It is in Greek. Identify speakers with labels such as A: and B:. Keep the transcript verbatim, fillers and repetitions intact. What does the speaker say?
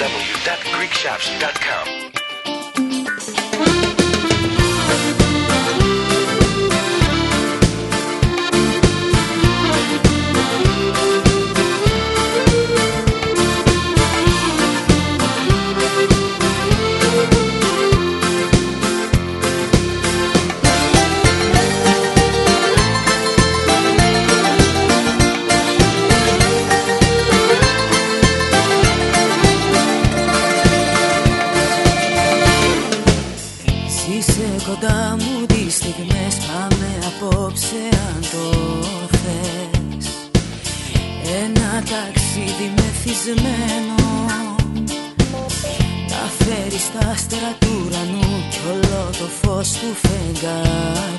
A: w dot greek shops dot com.
B: Κοντά μου τις στιγμές, πάμε απόψε αν το θες. Ένα ταξίδι μεθυσμένο θα φέρει στα άστερα του ουρανού κι όλο το φως του φεγγάρι.